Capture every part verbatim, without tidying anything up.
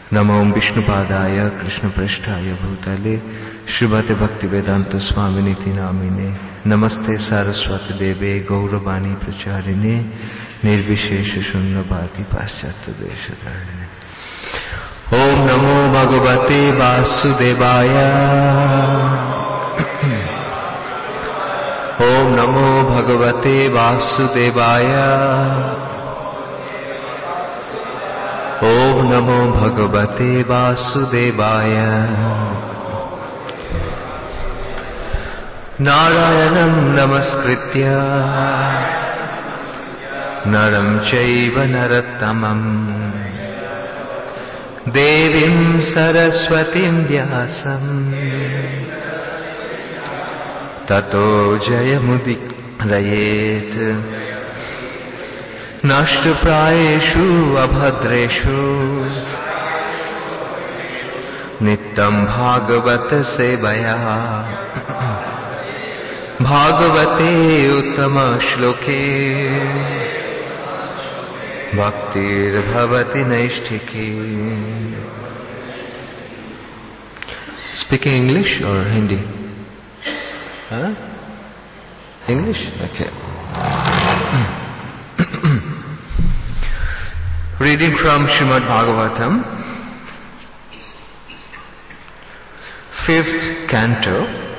नमो विष्णुपादाय कृष्णप्रेष्ठाय भूतले श्रीमते भक्तिवेदांत स्वामिनिति नामिने नमस्ते सारस्वती देवे गौरवाणी प्रचारिणे निर्विशेष शून्यवादी पाश्चात्य देशधारिणे। ओम नमो भगवते वासुदेवाय ओम नमो भगवते वासुदेवाय ओम नमो भगवते वासुदेवाय। नारायणं नमस्कृत्य नरं चैव नरोत्तमं देवीं सरस्वतीं व्यासं ततो जयमुदीरयेत्। नष्टप्रायेषु अभद्रेषु नित्यं भागवत सेवया भागवते उत्तम श्लोके भक्तिर्भवति नैष्ठिकी। Speaking English or Hindi? Huh? English? Okay. Reading from Srimad Bhagavatam, fifth canto,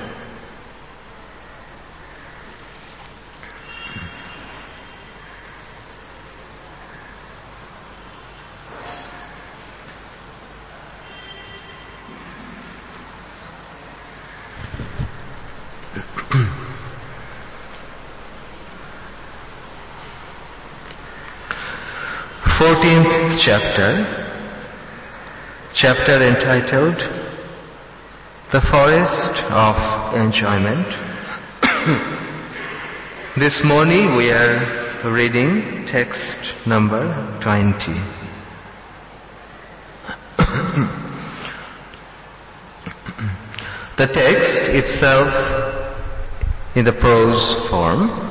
fourteenth chapter, chapter entitled The Forest of Enjoyment. This morning we are reading text number twenty. The text itself in the prose form.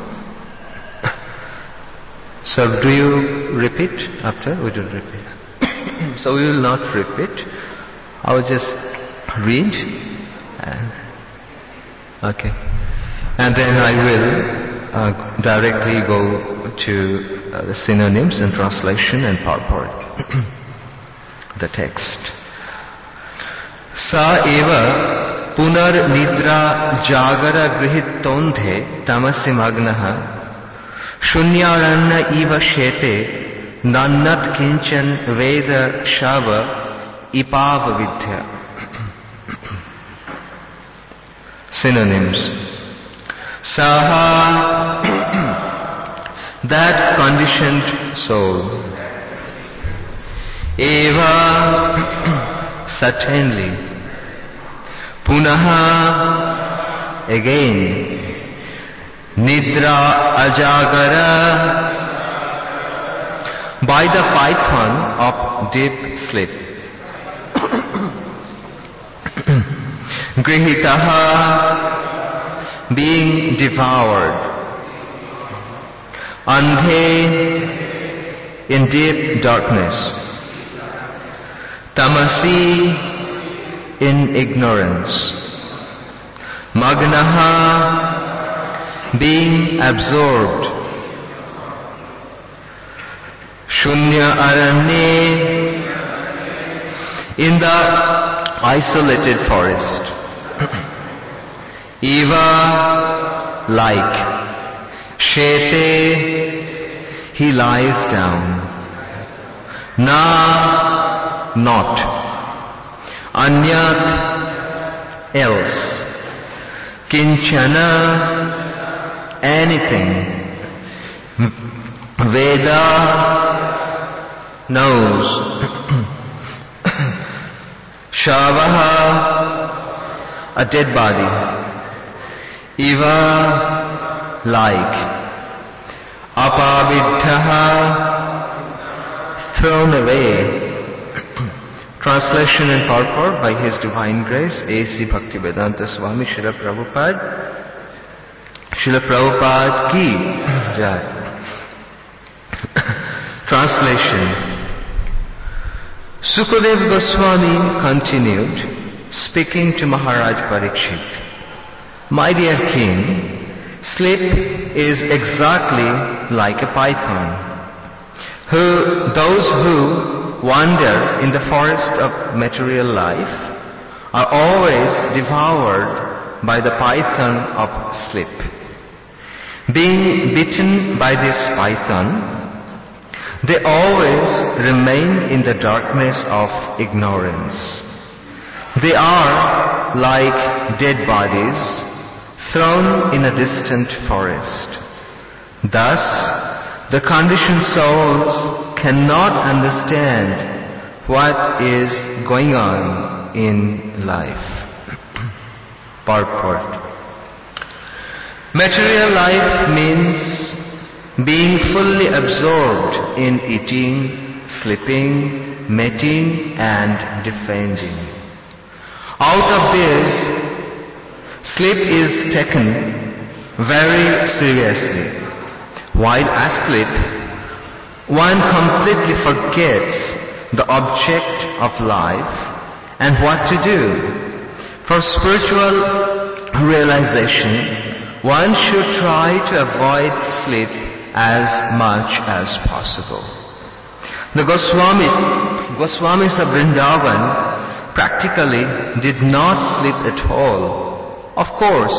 So do you repeat after? We don't repeat. So we will not repeat. I will just read. And, okay. And then I will uh, directly go to uh, the synonyms and translation and purport. The text. Sa eva punar nidra jagara grihitondhe tamasi magnaha Shunyaranya iva shete nannat kinchan veda shava ipava vidya. Synonyms. Saha, that conditioned soul. Eva, certainly. Punaha, again. Nidra ajagara, by the python of deep sleep. Grihitaha, being devoured. Andhe, in deep darkness. Tamasi, in ignorance. Magnaha, being absorbed. Shunya aranye, in the isolated forest. Eva, like. Shete, he lies down. Na, not. Anyat, else. Kinchana, anything. Veda, knows. Shavaha, a dead body. Eva, like. Apavidhaha, thrown away. Translation and purport by His Divine Grace A C Bhaktivedanta Swami Srila Prabhupada. Srila Prabhupada ki jai. Translation. Sukadeva Goswami continued, speaking to Maharaj Parikshit, "My dear king, sleep is exactly like a python. Who, those who wander in the forest of material life are always devoured by the python of sleep. Being bitten by this python, they always remain in the darkness of ignorance. They are like dead bodies thrown in a distant forest. Thus, the conditioned souls cannot understand what is going on in life." Purport. Material life means being fully absorbed in eating, sleeping, mating and defending. Out of this, sleep is taken very seriously. While asleep, one completely forgets the object of life and what to do. For spiritual realization, one should try to avoid sleep as much as possible. The Goswamis, Goswamis of Vrindavan practically did not sleep at all. Of course,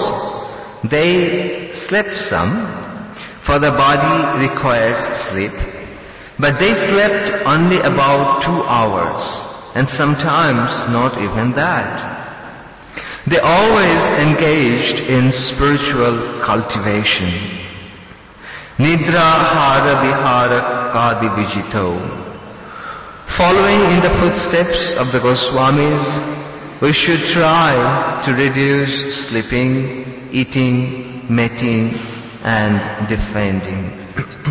they slept some, for the body requires sleep, but they slept only about two hours, and sometimes not even that. They always engaged in spiritual cultivation. Nidra hara vihara kadi vijito. Following in the footsteps of the Goswamis, we should try to reduce sleeping, eating, mating, and defending.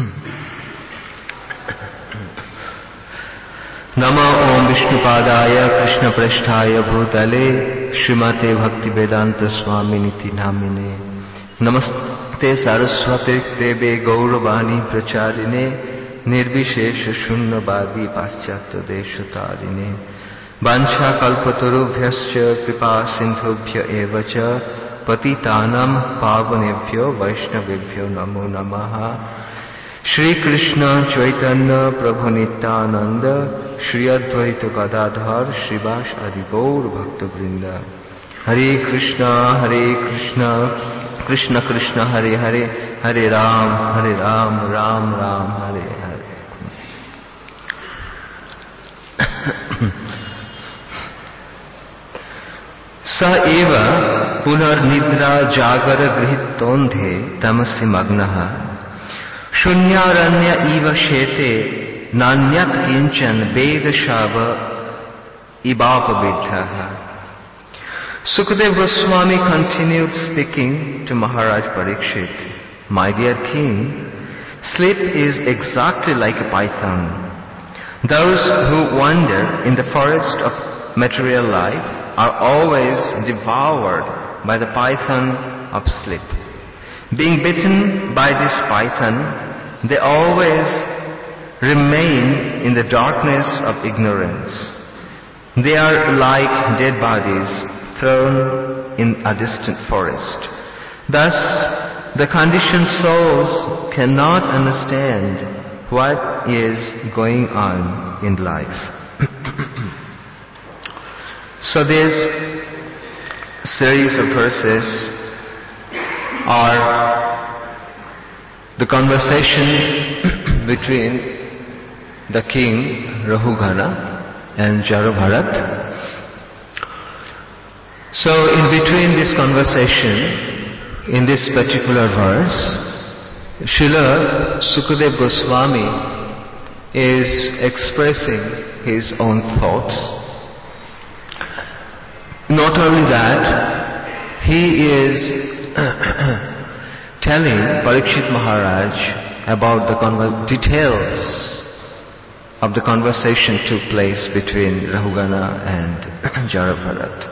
Nama Om Vishnupadaya Krishna Prasthaya Bhutale Srimate Bhaktivedanta Swami Niti Namine Namaste Saraswati Tebe Gauravani Pracharine Nirvishesha Shunnavadi Paschatya Deshatarine Vancha Kalpatarubhyascha Kripa Sindhubhya Evacha Patitanam Pavanebhyo Vaishnavebhyo Namo Namaha Shri Krishna Chaitanya Prabhu Nityananda Shri Advaita Gadadhar Shrivas Adi Gaur Bhakta Vrinda Hare Krishna Hare Krishna Krishna Krishna Hare Hare Hare Ram Hare Ram Ram Ram Hare Hare. Sa eva punar nidra jagara grihitondhe tamasi magnaha Shunyaranya iva shete nanyat kinchan vedashava ibhapavidhaha. Sukadeva Goswami continued speaking to Maharaj Parikshit, "My dear king, sleep is exactly like a python. Those who wander in the forest of material life are always devoured by the python of sleep. Being bitten by this python, they always remain in the darkness of ignorance. They are like dead bodies thrown in a distant forest. Thus, the conditioned souls cannot understand what is going on in life." So this series of verses are the conversation between the king Rahugana and Jarabharat. So in between this conversation, in this particular verse, Srila Sukadeva Goswami is expressing his own thoughts. Not only that, he is telling Parikshit Maharaj about the conver- details of the conversation took place between Rahugana and Jarabharat.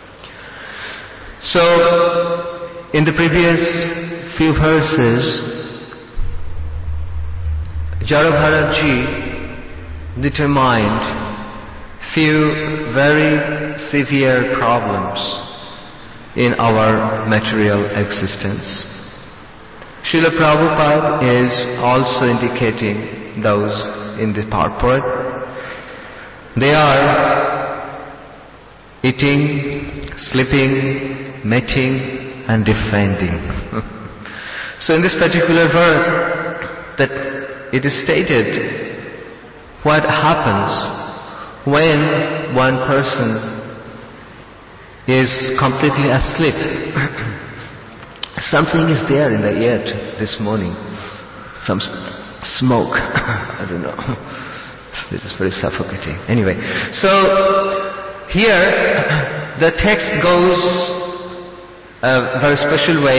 So, in the previous few verses, Jarabharat ji determined few very severe problems in our material existence. Srila Prabhupada is also indicating those in the purport. They are eating, sleeping, mating, and defending. So in this particular verse, that it is stated what happens when one person is completely asleep. Something is there in the air this morning. Some smoke. I don't know. It is very suffocating. Anyway, so here the text goes a very special way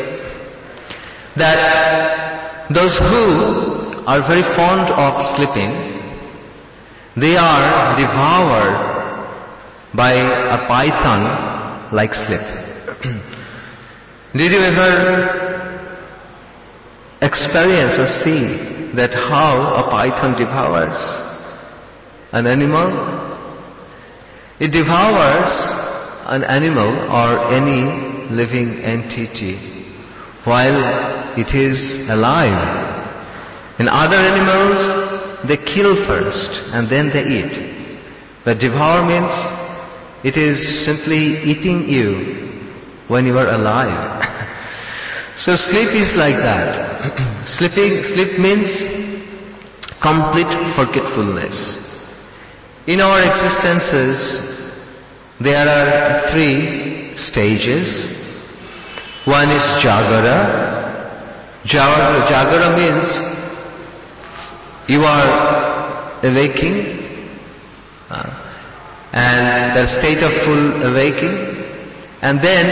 that those who are very fond of sleeping, they are devoured by a python like sleep. Did you ever experience or see that how a python devours an animal? It devours an animal or any living entity while it is alive. In other animals, they kill first and then they eat. But devour means it is simply eating you when you are alive. So sleep is like that. Sleeping, sleep means complete forgetfulness. In our existences, there are three stages. One is Jagara. Jagara, Jagara means you are awaking, uh, and the state of full awaking. And then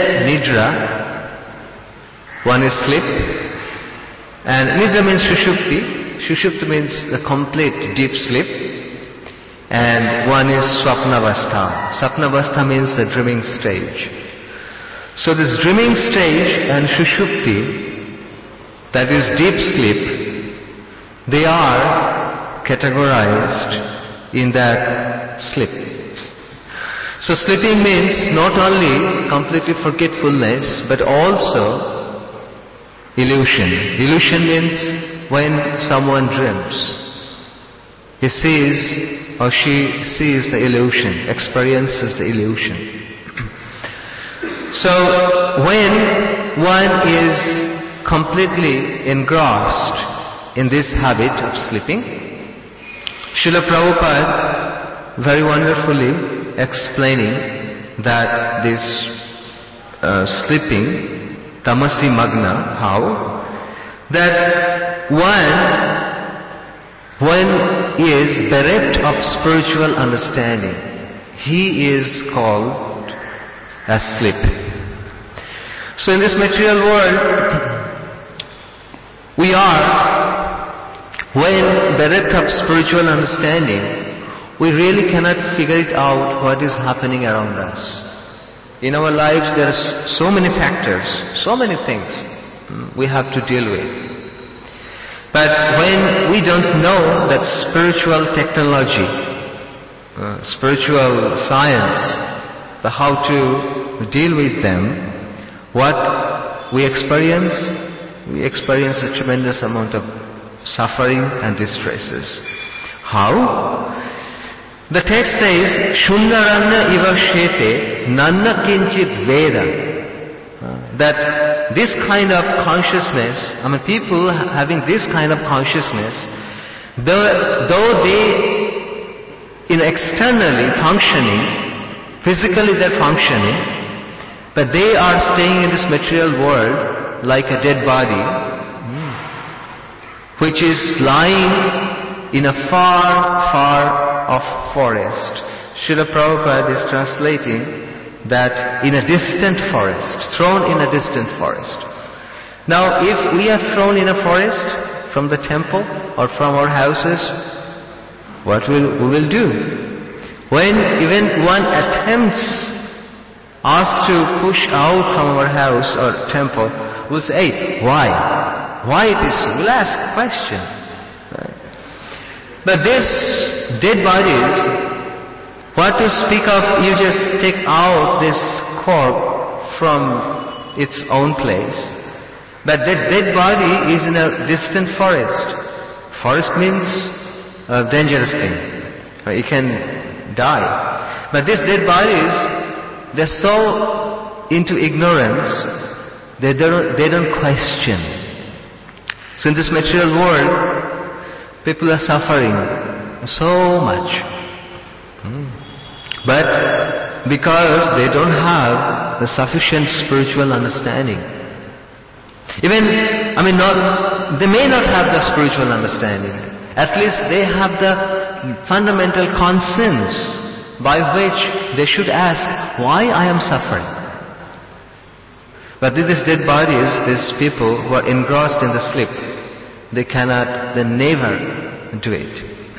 Nidra, one is sleep, and Nidra means Shushupti. Shushupti means the complete deep sleep, and one is Swapnavastha. Swapnavastha means the dreaming stage. So this dreaming stage and Shushupti, that is deep sleep, they are categorized in that sleep. So sleeping means not only completely forgetfulness, but also illusion. Illusion means when someone dreams, he sees or she sees the illusion, experiences the illusion. So when one is completely engrossed in this habit of sleeping, Srila Prabhupada very wonderfully explaining that this uh, sleeping, tamasi magna, how? That one, when he is bereft of spiritual understanding, he is called asleep. So in this material world, we are, when bereft of spiritual understanding, we really cannot figure it out what is happening around us. In our lives there are so many factors, so many things we have to deal with. But when we don't know that spiritual technology, uh, spiritual science, the how to deal with them, what we experience, we experience a tremendous amount of suffering and distresses. How? The text says, Shundaranya iva shete nanna kinchit veda. Uh, that this kind of consciousness, I mean people having this kind of consciousness, though, though they in externally functioning, physically they're functioning, but they are staying in this material world like a dead body, which is lying in a far, far of forest. Srila Prabhupada is translating that in a distant forest, thrown in a distant forest. Now if we are thrown in a forest from the temple or from our houses, what will we will do? When even one attempts us to push out from our house or temple, we'll say, hey, why? Why it is so? We'll ask a question. Right? But these dead bodies, What to speak of, you just take out this corpse from its own place. But that dead body is in a distant forest. Forest means a dangerous thing. It can die. But these dead bodies, they're so into ignorance, they don't, they don't question. So in this material world, people are suffering so much. Hmm. But because they don't have the sufficient spiritual understanding. Even, I mean, not, they may not have the spiritual understanding. At least they have the fundamental conscience by which they should ask, why I am suffering? But these dead bodies, these people who are engrossed in the sleep, they cannot, they never do it.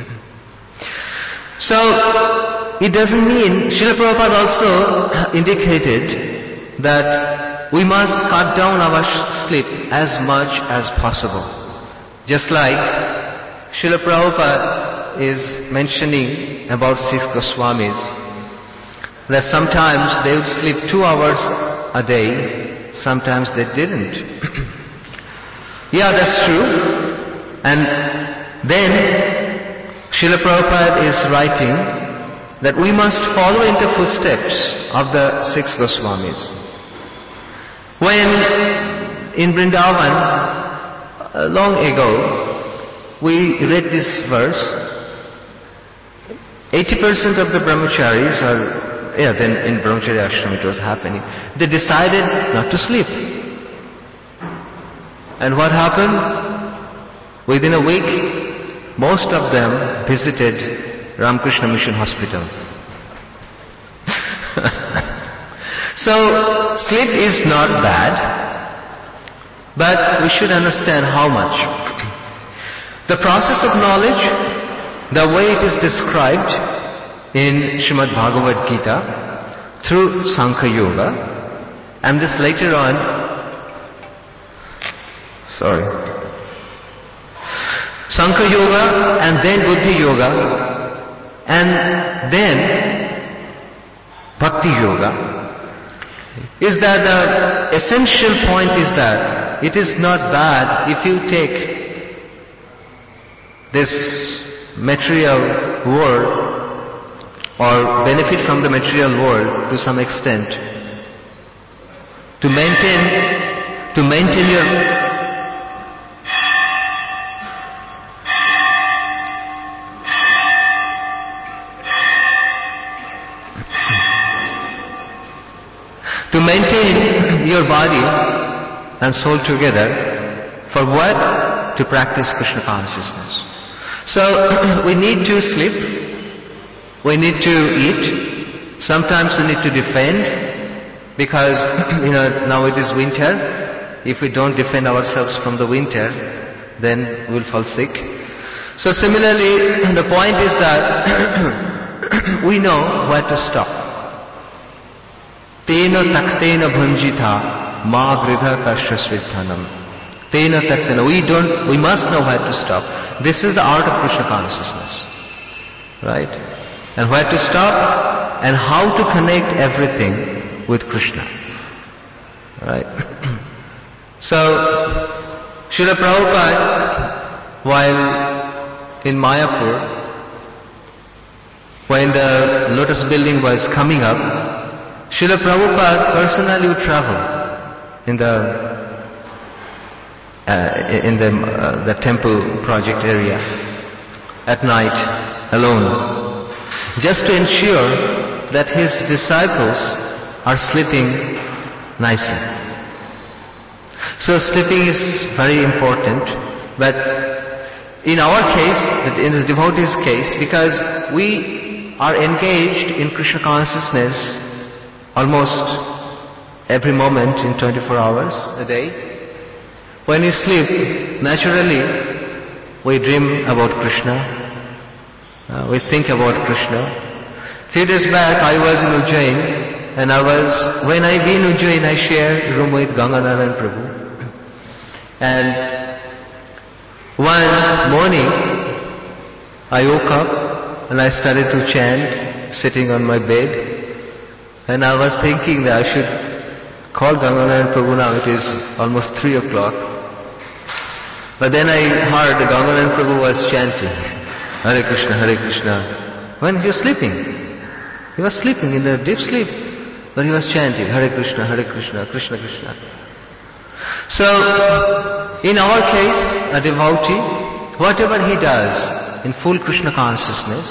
So, it doesn't mean, Srila Prabhupada also indicated that we must cut down our sleep as much as possible. Just like Srila Prabhupada is mentioning about six Goswamis, that sometimes they would sleep two hours a day, sometimes they didn't. Yeah, that's true. And then Srila Prabhupada is writing that we must follow in the footsteps of the six Goswamis. When in Vrindavan, uh, long ago, we read this verse, eighty percent of the brahmacharis are, yeah, then in brahmachari ashram it was happening, they decided not to sleep. And what happened? Within a week, most of them visited Ramakrishna Mission Hospital. So, sleep is not bad, but we should understand how much. The process of knowledge, the way it is described in Srimad Bhagavad Gita through Sankhya Yoga, and this later on, sorry, Sankhya Yoga and then Buddhi Yoga and then Bhakti Yoga, is that the essential point is that it is not bad if you take this material world or benefit from the material world to some extent to maintain to maintain your to maintain your body and soul together. For what? To practice Krishna consciousness. So we need to sleep, we need to eat, sometimes we need to defend, because you know now it is winter. If we don't defend ourselves from the winter, then we'll fall sick. So similarly, the point is that we know where to stop. Tena taktena bhunjita ma gridha kashya svidhanam. Tena taktena. We don't, we must know where to stop. This is the art of Krishna consciousness. Right? And where to stop and how to connect everything with Krishna. Right? So, Srila Prabhupada, while in Mayapur, when the lotus building was coming up, Srila Prabhupada personally would travel in the uh, in the uh, the temple project area at night alone, just to ensure that his disciples are sleeping nicely. So sleeping is very important, but in our case, in the devotee's case, because we are engaged in Krishna consciousness almost every moment in twenty-four hours a day. When we sleep, naturally we dream about Krishna, uh, we think about Krishna. Few days back I was in Ujjain, and I was, when I be in Ujjain I shared room with Ganganarayan Prabhu. And one morning I woke up and I started to chant sitting on my bed, and I was thinking that I should call Ganganarayan Prabhu now. It is almost three o'clock. But then I heard the Ganganarayan Prabhu was chanting, Hare Krishna, Hare Krishna, when he was sleeping. He was sleeping in the deep sleep, but he was chanting, Hare Krishna, Hare Krishna, Krishna Krishna. So, in our case, a devotee, whatever he does in full Krishna consciousness,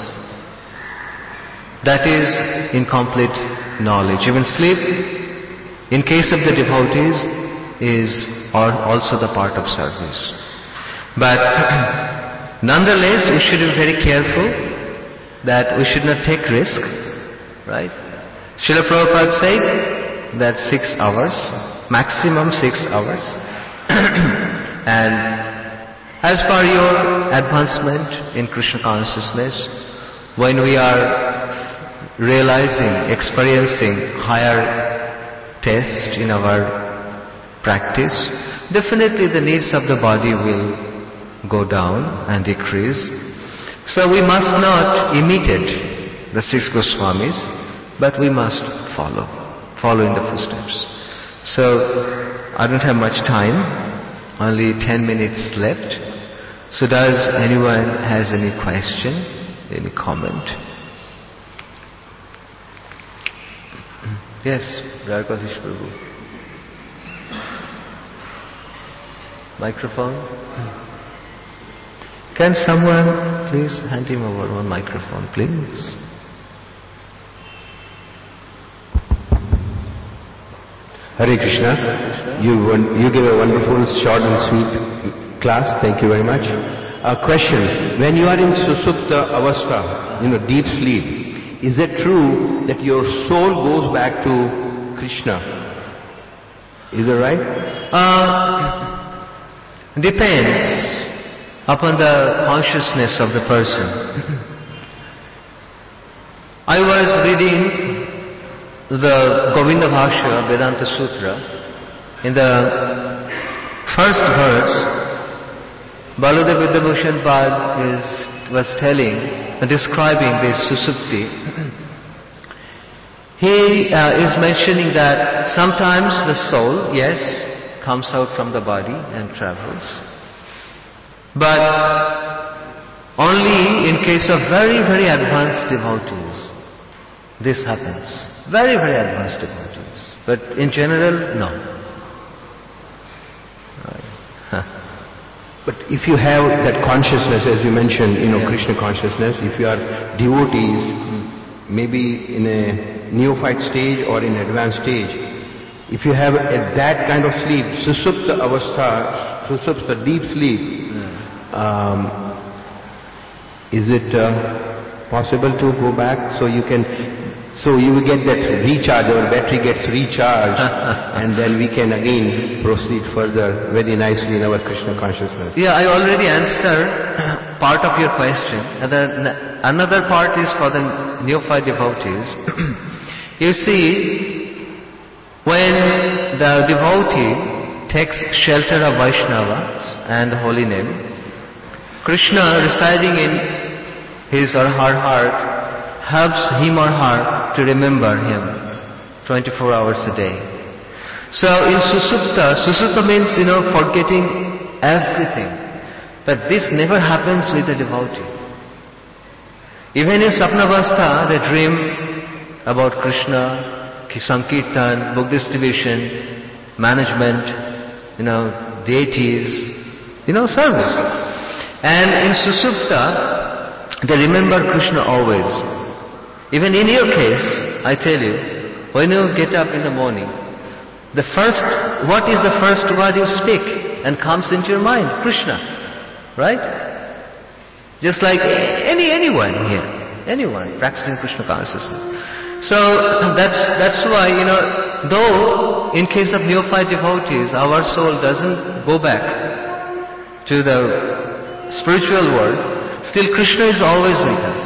that is in complete knowledge. Even sleep, in case of the devotees, is also the part of service. But nonetheless, we should be very careful that we should not take risk, right? Srila Prabhupada said that six hours, maximum six hours. And as for your advancement in Krishna consciousness, when we are realizing, experiencing higher taste in our practice, definitely the needs of the body will go down and decrease. So we must not imitate the six Goswamis, but we must follow, follow in the footsteps. So I don't have much time, only ten minutes left. So does anyone has any question, any comment? Yes, Radhakadish Prabhu. Microphone? Can someone please hand him over one microphone, please? Hare Krishna. You, you gave a wonderful, short and sweet class. Thank you very much. A question. When you are in Susupta Avastha, you know, deep sleep, is it true that your soul goes back to Krishna? Is that right? Uh, depends upon the consciousness of the person. I was reading the Govinda Bhashya Vedanta Sutra. In the first verse, Baladev Vidyabhushan Pad is, was telling, describing this Susupti. He uh, is mentioning that sometimes the soul, yes, comes out from the body and travels. But only in case of very, very advanced devotees, this happens. Very, very advanced devotees. But in general, no. Right. But if you have that consciousness, as you mentioned, you know, yeah. Krishna consciousness, if you are devotees, mm. maybe in a neophyte stage or in advanced stage, if you have a, that kind of sleep, Susupta Avastha, Susupta deep sleep, yeah. um, is it uh, possible to go back so you can, so you will get that recharge, our battery gets recharged and then we can again proceed further very nicely in our Krishna consciousness? Yeah, I already answered part of your question. Another part is for the neophyte devotees. You see, when the devotee takes shelter of Vaishnavas and holy name, Krishna residing in his or her heart helps him or her to remember him twenty-four hours a day. So in Susupta, Susupta means, you know, forgetting everything. But this never happens with the devotee. Even in Sapnavastha, they dream about Krishna, Sankirtan, book distribution, management, you know, deities, you know, service. And in Susupta, they remember Krishna always. Even in your case, I tell you, when you get up in the morning, the first, what is the first word you speak and comes into your mind? Krishna, right? Just like any anyone here, anyone practicing Krishna consciousness. So that's that's why, you know, though in case of neophyte devotees, our soul doesn't go back to the spiritual world, still Krishna is always with us.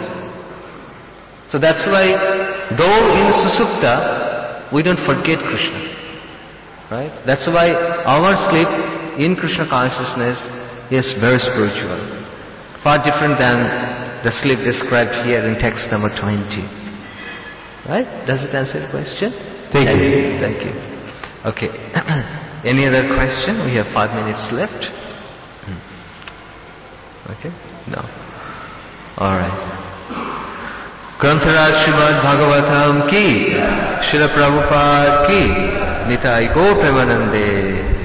So that's why, though in Susupta, we don't forget Krishna. Right? That's why our sleep in Krishna consciousness is very spiritual. Far different than the sleep described here in text number twenty. Right? Does it answer your question? Thank Any- you. Thank you. Okay. Any other question? We have five minutes left. Hmm. Okay? No. Alright. Grantaraj Srimad Bhagavatam ki, Srila Prabhupada ki, Nitai Go Premanande.